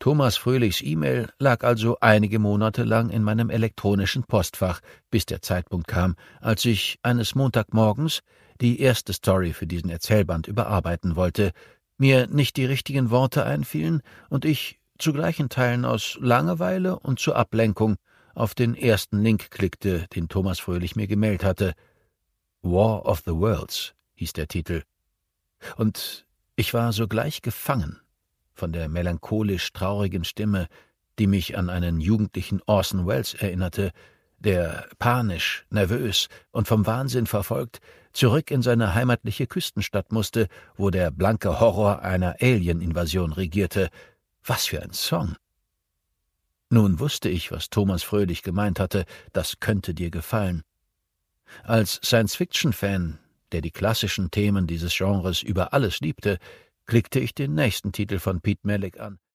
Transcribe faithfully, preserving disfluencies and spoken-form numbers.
Thomas Fröhlichs E-Mail lag also einige Monate lang in meinem elektronischen Postfach, bis der Zeitpunkt kam, als ich eines Montagmorgens die erste Story für diesen Erzählband überarbeiten wollte, mir nicht die richtigen Worte einfielen und ich zu gleichen Teilen aus Langeweile und zur Ablenkung auf den ersten Link klickte, den Thomas Fröhlich mir gemailt hatte. War of the Worlds hieß der Titel. Und ich war sogleich gefangen von der melancholisch traurigen Stimme, die mich an einen jugendlichen Orson Welles erinnerte, der panisch, nervös und vom Wahnsinn verfolgt zurück in seine heimatliche Küstenstadt musste, wo der blanke Horror einer Alien-Invasion regierte. Was für ein Song! Nun wusste ich, was Thomas Fröhlich gemeint hatte, das könnte dir gefallen. Als Science-Fiction-Fan, der die klassischen Themen dieses Genres über alles liebte, klickte ich den nächsten Titel von Pete Malick an.